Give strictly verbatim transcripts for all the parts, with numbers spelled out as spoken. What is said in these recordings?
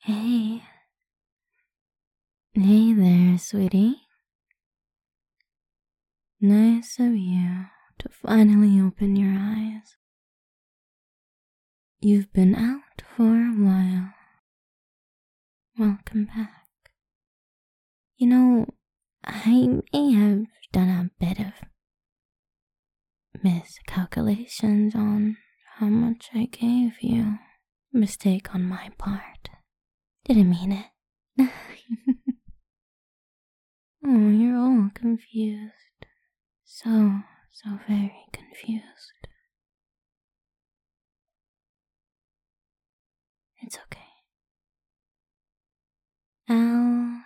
Hey. Hey there, sweetie. Nice of you to finally open your eyes. You've been out for a while. Welcome back. You know, I may have done a bit of miscalculations on how much I gave you. Mistake on my part. Didn't mean it. Oh, you're all confused. So, so very confused. It's okay. I'll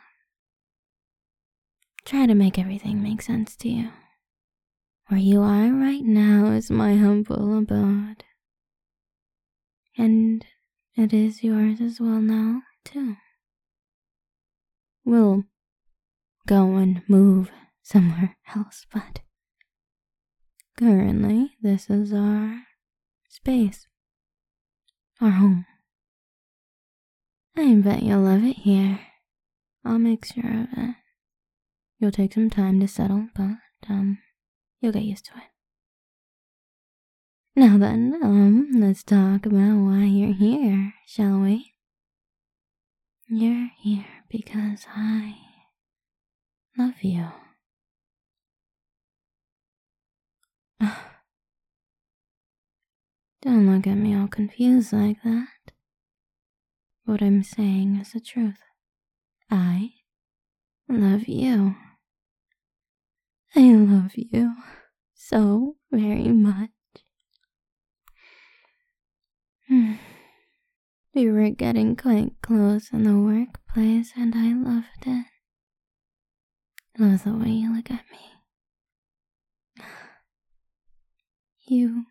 try to make everything make sense to you. Where you are right now is my humble abode. And it is yours as well now, too. We'll go and move somewhere else, but currently this is our space, our home. I bet you'll love it here. I'll make sure of it. You'll take some time to settle, but, um, you'll get used to it. Now then, um, let's talk about why you're here, shall we? You're here because I love you. Don't look at me all confused like that. What I'm saying is the truth. I love you. I love you so very much. We were getting quite close in the workplace and I loved it. Love the way you look at me. You,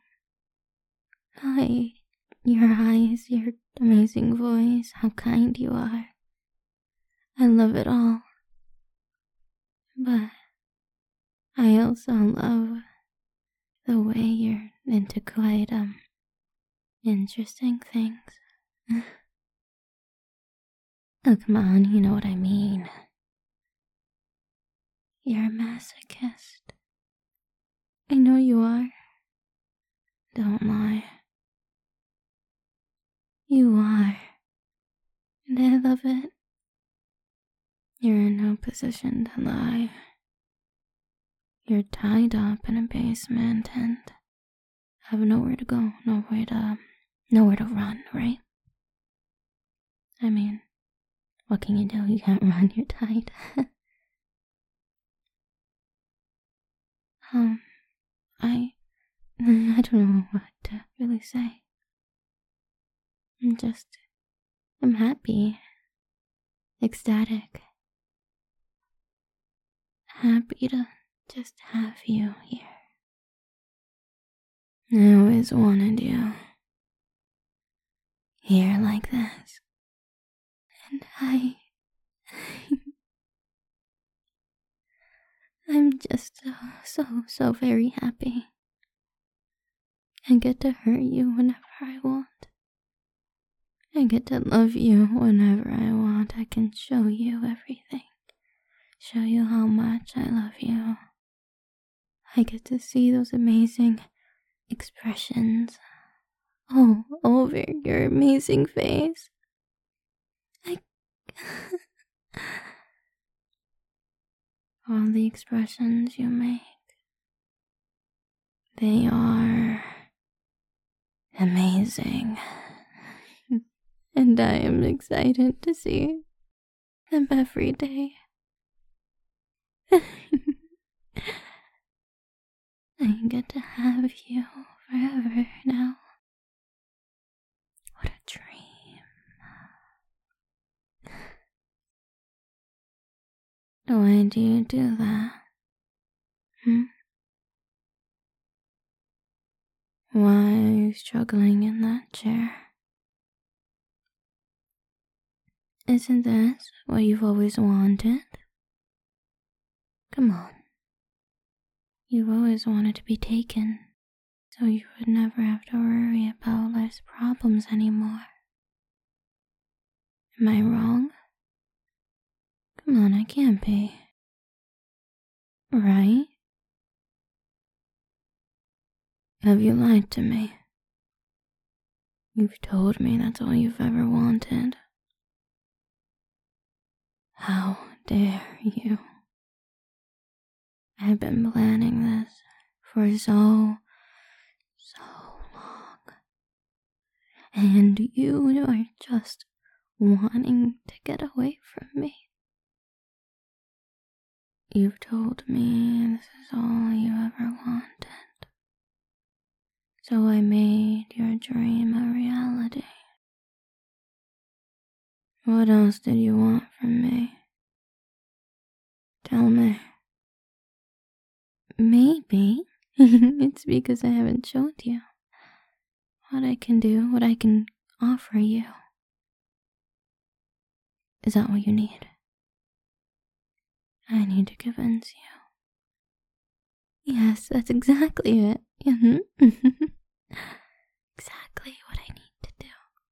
I, your eyes, your amazing voice, how kind you are. I love it all. But I also love the way you're into quite, um, interesting things. Oh, come on, you know what I mean. You're a masochist. I know you are. Don't lie. You are. And I love it. You're in no position to lie. You're tied up in a basement and have nowhere to go, nowhere to, nowhere to run, right? I mean, what can you do? You can't run, you're tied. um, I, I don't know what to really say. I'm just, I'm happy, ecstatic, happy to just have you here. I always wanted you here like this. And I... I'm just so, so, so very happy. I get to hurt you whenever I want. I get to love you whenever I want. I can show you everything. Show you how much I love you. I get to see those amazing expressions all over your amazing face. I... all the expressions you make. They are amazing. And I am excited to see them every day. I get to have you forever now. What a dream. Why do you do that? Hmm? Why are you struggling in that chair? Isn't this what you've always wanted? Come on. You've always wanted to be taken, so you would never have to worry about life's problems anymore. Am I wrong? Come on, I can't be. Right? Have you lied to me? You've told me that's all you've ever wanted. How dare you? I've been planning this for so, so long. And you are just wanting to get away from me. You've told me this is all you ever wanted. So I made your dream a reality. What else did you want from me? Tell me. Maybe it's because I haven't showed you what I can do, what I can offer you. Is that what you need? I need to convince you. Yes, that's exactly it. Mm-hmm. Exactly what I need to do.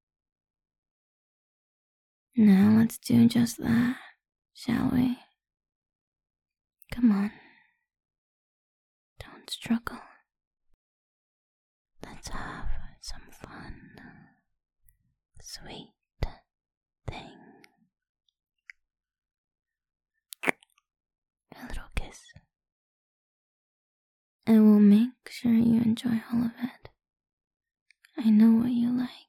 Now let's do just that, shall we? Come on. Don't struggle. Let's have some fun. Sweet thing. A little kiss. And we'll make sure you enjoy all of it. I know what you like.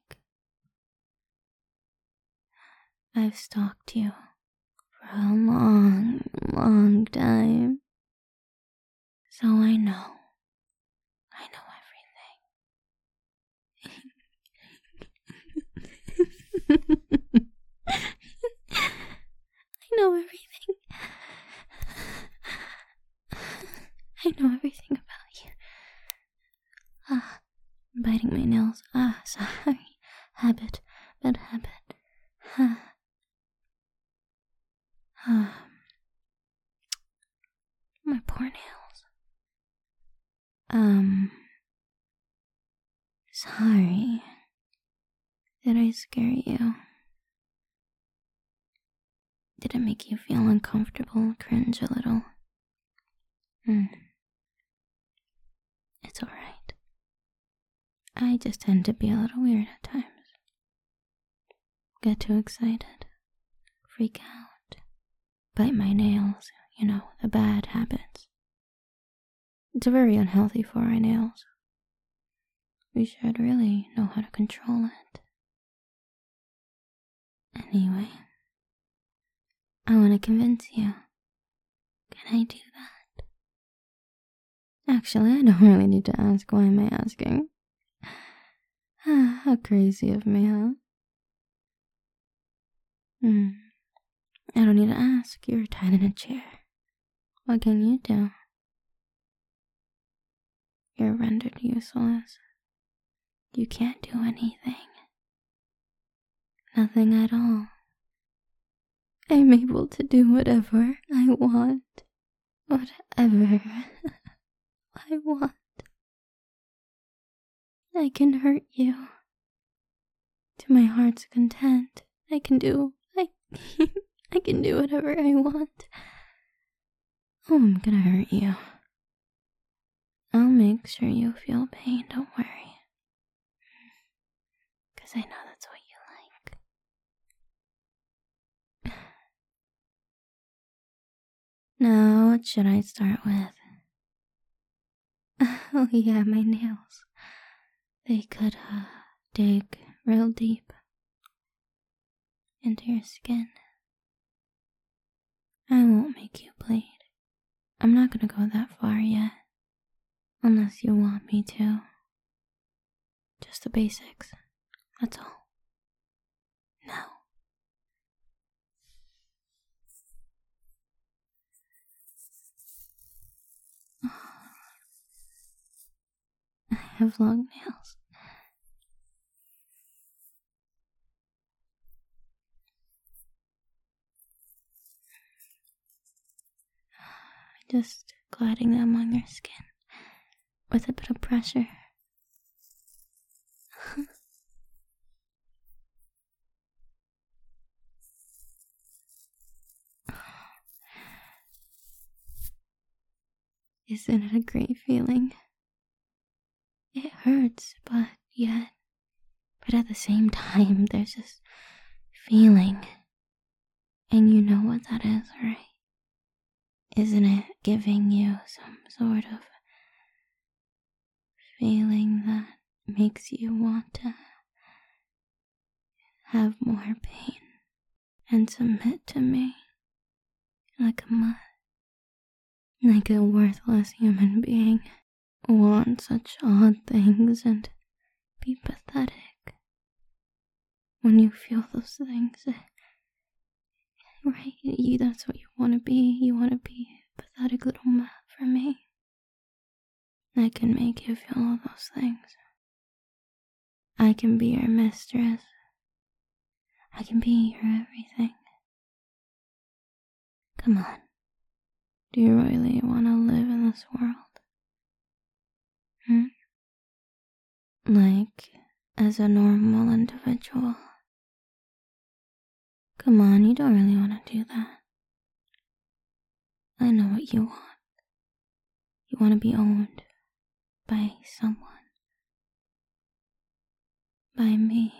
I've stalked you for a long, long time. So I know. I know everything. I know everything. I know everything about you. Ah, I'm biting my nails. Ah, sorry. Habit. Bad habit. Ah. Ah. My poor nails. Um. Sorry. Did I scare you? Did it make you feel uncomfortable, cringe a little? Hmm. It's alright. I just tend to be a little weird at times. Get too excited. Freak out. Bite my nails, you know, the bad habits. It's very unhealthy for our nails. We should really know how to control it. Anyway, I want to convince you. Can I do that? Actually, I don't really need to ask. Why am I asking? How crazy of me, huh? Hmm. I don't need to ask. You're tied in a chair. What can you do? You're rendered useless. You can't do anything. Nothing at all. I'm able to do whatever I want. Whatever I want. I can hurt you. To my heart's content. I can do, I, I can do whatever I want. Oh, I'm gonna hurt you. I'll make sure you feel pain, don't worry. Because I know that's what you like. Now, what should I start with? Oh yeah, my nails. They could, uh, dig real deep into your skin. I won't make you bleed. I'm not gonna go that far yet. Unless you want me to. Just the basics. That's all. Now. I have long nails. Just gliding them on your skin with a bit of pressure. Isn't it a great feeling? It hurts, but yet, but at the same time, there's this feeling. And you know what that is, right? Isn't it giving you some sort of feeling that makes you want to have more pain and submit to me like a mutt, like a worthless human being, want such odd things and be pathetic? When you feel those things, right, you, that's what you want to be. You want to be a pathetic little mutt for me. I can make you feel all those things. I can be your mistress. I can be your everything. Come on. Do you really want to live in this world? Hmm? Like, as a normal individual? Come on, you don't really want to do that. I know what you want. You want to be owned by someone. By me.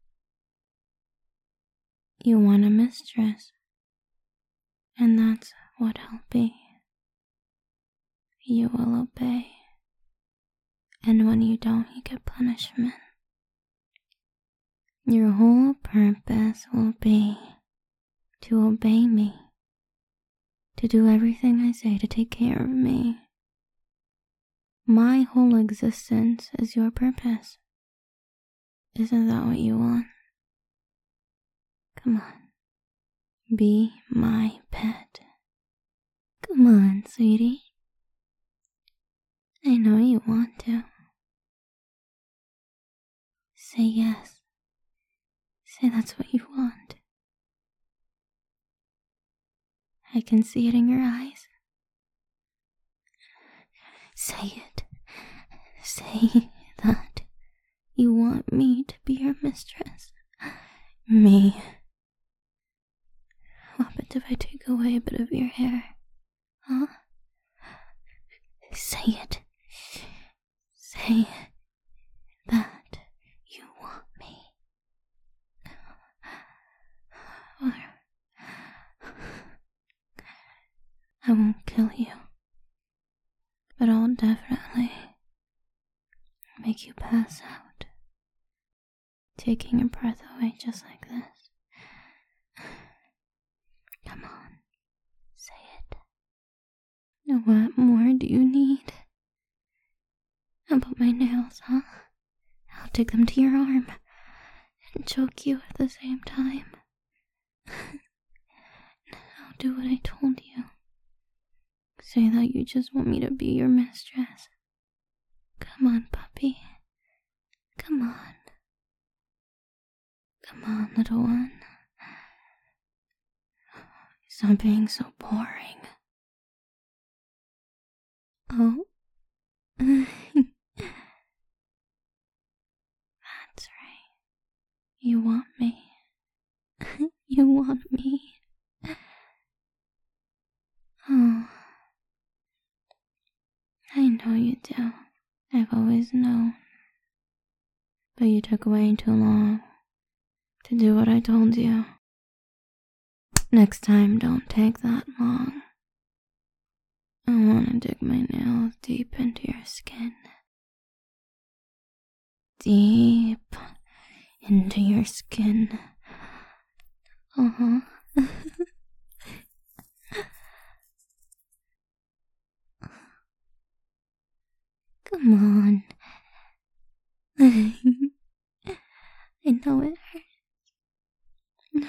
You want a mistress. And that's what I'll be. You will obey. And when you don't, you get punishment. Your whole purpose will be to obey me. To do everything I say, to take care of me. My whole existence is your purpose. Isn't that what you want? Come on. Be my pet. Come on, sweetie. I know you want to. Say yes. Say that's what you want. I can see it in your eyes. Say it. Say that you want me to be your mistress. Me. What happens if I take away a bit of your hair? Huh? Say it. Say that you want me. Or I won't kill you, but I'll definitely make you pass out, taking your breath away just like this. Come on, say it. What more do you need? How about my nails, huh? I'll take them to your arm and choke you at the same time. I'll do what I told you. Say that you just want me to be your mistress. Come on, puppy. Come on. Come on, little one. Stop being so boring. Oh. That's right. You want me. You want me. Oh. I know you do. I've always known. But you took way too long to do what I told you. Next time, don't take that long. I want to dig my nails deep into your skin. Deep into your skin. Uh-huh. Come on. I know it hurts.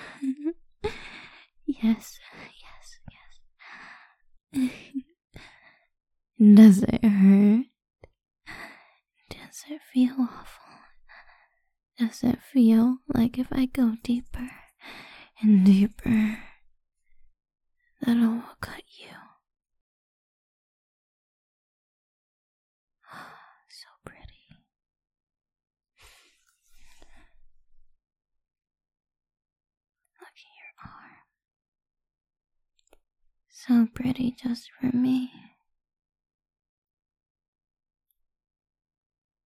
Yes, yes, yes. Does it hurt? Does it feel awful? Does it feel like if I go deeper and deeper, that I will cut you? So pretty. Look at your arm. So pretty just for me.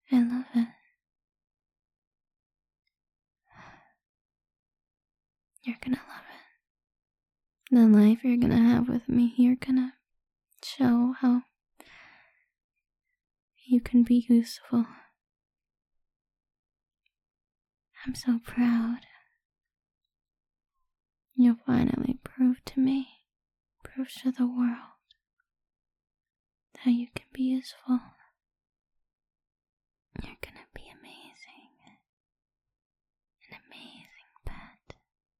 I love it. You're gonna love it. The life you're gonna have with me, you're gonna show how you can be useful. I'm so proud. You'll finally prove to me, prove to the world, that you can be useful. You're gonna be amazing. An amazing pet.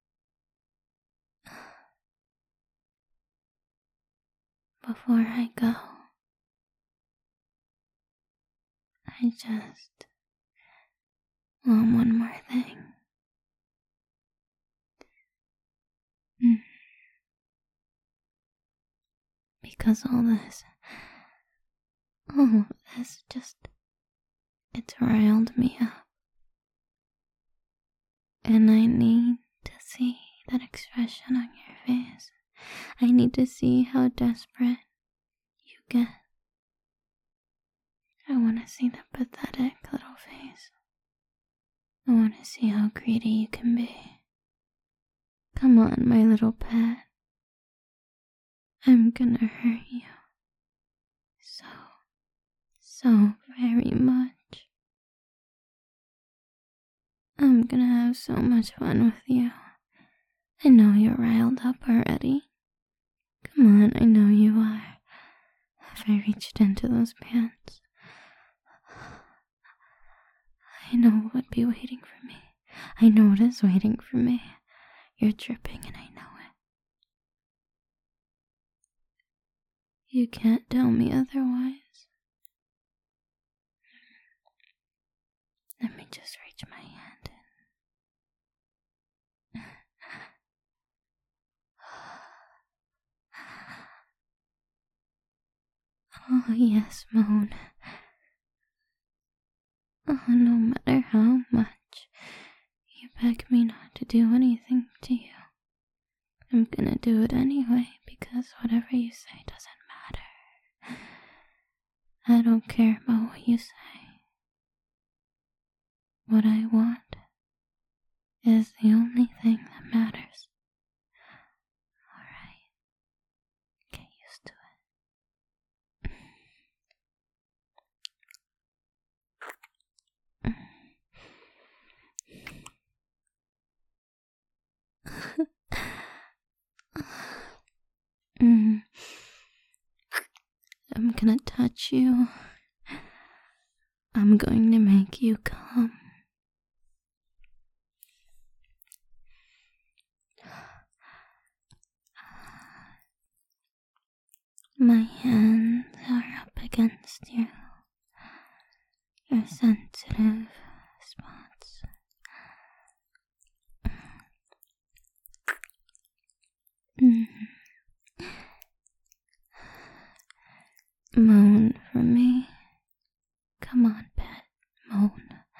Before I go, I just want one more thing. Mm. Because all this, all of this just, it's riled me up. And I need to see that expression on your face. I need to see how desperate you get. I want to see that pathetic little face. I want to see how greedy you can be. Come on, my little pet. I'm gonna hurt you. So, so very much. I'm gonna have so much fun with you. I know you're riled up already. Come on, I know you are. If I reached into those pants, I know what would be waiting for me. I know what is waiting for me. You're dripping and I know it. You can't tell me otherwise. Let me just reach my hand in. Oh, yes, Moan. Oh, no matter how much you beg me not to do anything to you, I'm gonna do it anyway, because whatever you say doesn't matter. I don't care about what you say. What I want is the only thing that matters. Alright, get used to it. mm. I'm gonna touch you. I'm going to make you come. My hands are up against you, your sensitive spots. Mm. Moan for me. Come on, pet, moan.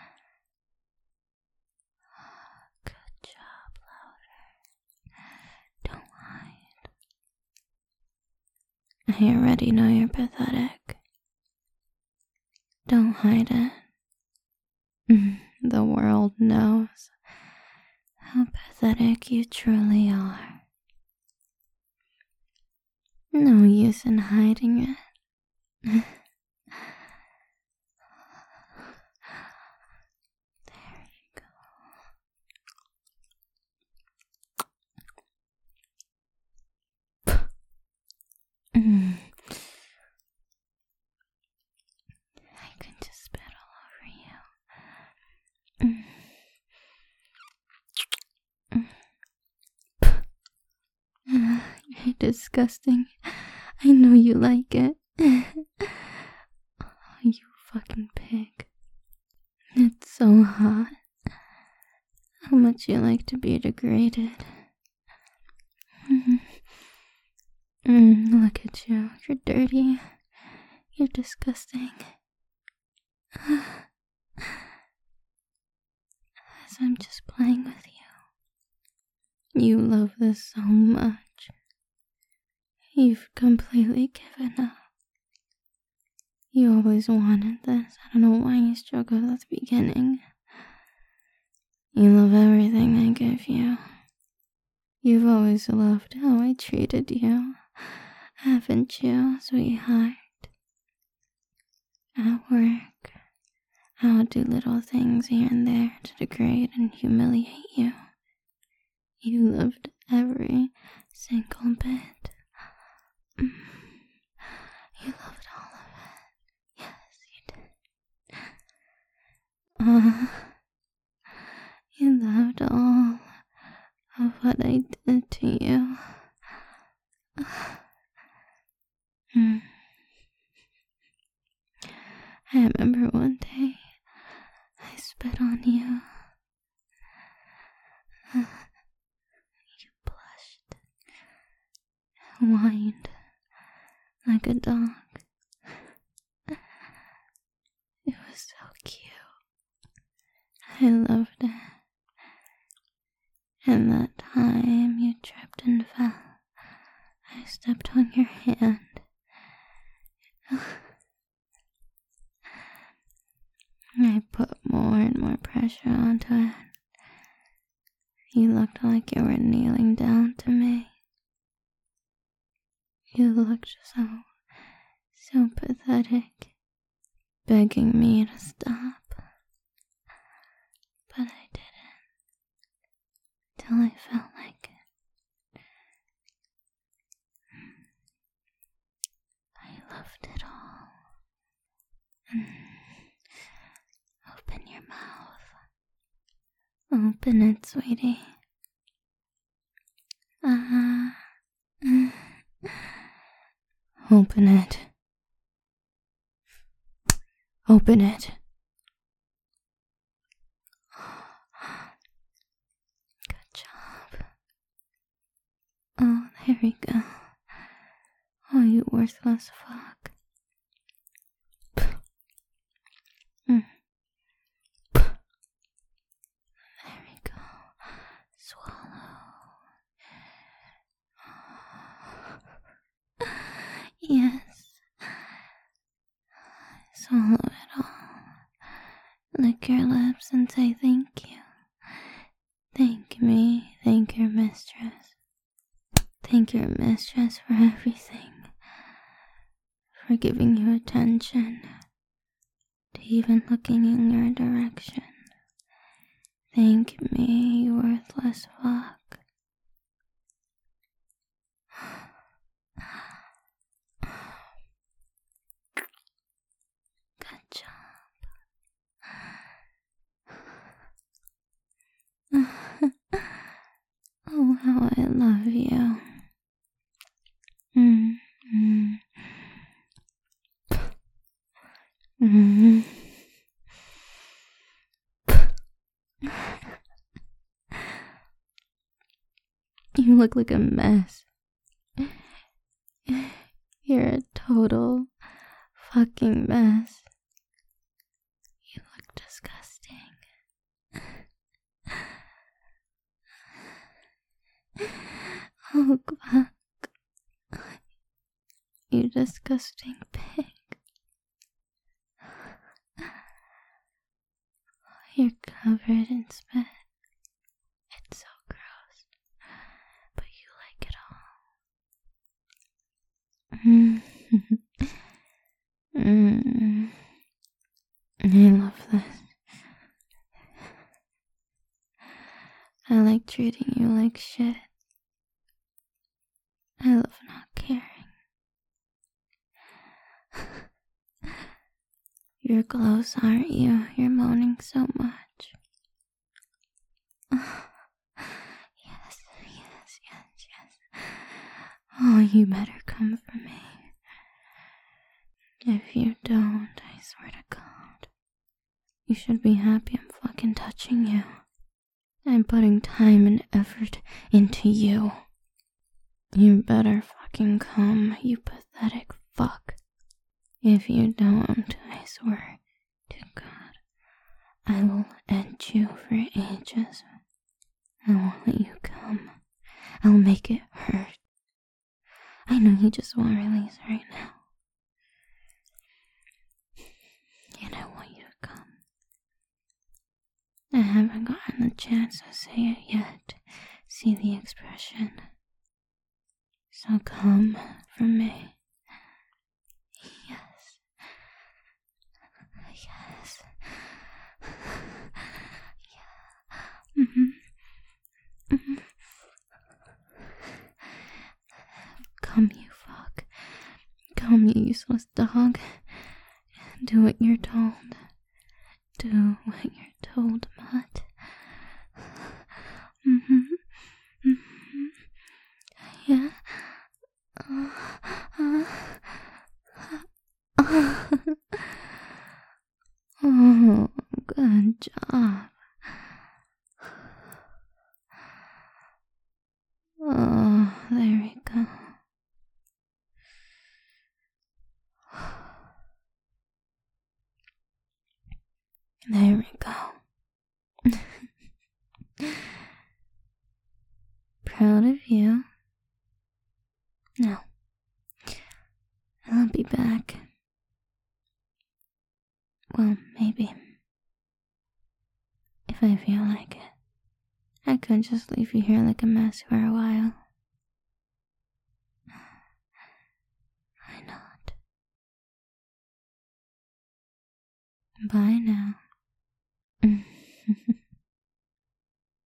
Good job, louder. Don't hide. I already know you're pathetic. Don't hide it. The world knows how pathetic you truly are. No use in hiding it. There you go. Mm. I can just spit all over you. Mm. You're disgusting. I know you like it. Oh, you fucking pig. It's so hot. How much you like to be degraded. Mm. Mm, look at you. You're dirty. You're disgusting. As I'm just playing with you. You love this so much. You've completely given up. You always wanted this. I don't know why you struggled at the beginning. You love everything I give you. You've always loved how I treated you, haven't you, sweetheart? At work, I'll do little things here and there to degrade and humiliate you. You loved every single bit. You loved all of it. Yes, you did. Uh, you loved all of what I did to you. Mm. I remember one day I spit on you. You blushed, whined like a dog. It was so cute. I loved it. And that time you tripped and fell, I stepped on your hand. I put more and more pressure onto it. You looked like you were kneeling down to me. You looked so, so pathetic, begging me to stop. But I didn't, till I felt like it. I loved it all. Open your mouth. Open it, sweetie. Ah. Uh, Open it. Open it. Good job. Oh, there we go. Oh, you worthless fuck. Mm. There we go. Swallow. Yes. Swallow it all. Lick your lips and say thank you. Thank me. Thank your mistress. Thank your mistress for everything. For giving you attention. To even looking in your direction. Thank me, you worthless fuck. Good job. Oh, how I love you. Mm, mm. Mm. You look like a mess. You're a total fucking mess. You look disgusting. Oh, fuck. You disgusting pig. You're covered in spit. It's so gross. But you like it all. Mm. I love this. I like treating you like shit. I love not caring. You're close, aren't you? You're moaning so much. Oh, yes, yes, yes, yes. Oh, you better come for me. If you don't, I swear to God, you should be happy I'm fucking touching you. I'm putting time and effort into you. You better fucking come, you pathetic fuck. If you don't, I swear to God, I will end you for ages. I won't let you come. I'll make it hurt. I know you just want release right now. I haven't gotten the chance to say it yet. See the expression. So come from me. Yes. Yes. Yeah. Mm-hmm. Mm-hmm. Come, you fuck. Come, you useless dog. Do what you're told. Do what you're told, Mutt. Mm-hmm. Mm-hmm. Yeah. Uh, uh, uh. Oh, good job. Oh, there we go. There we go. Proud of you. Now, I'll be back. Well, maybe. If I feel like it. I could just leave you here like a mess for a while. Why not? Bye now.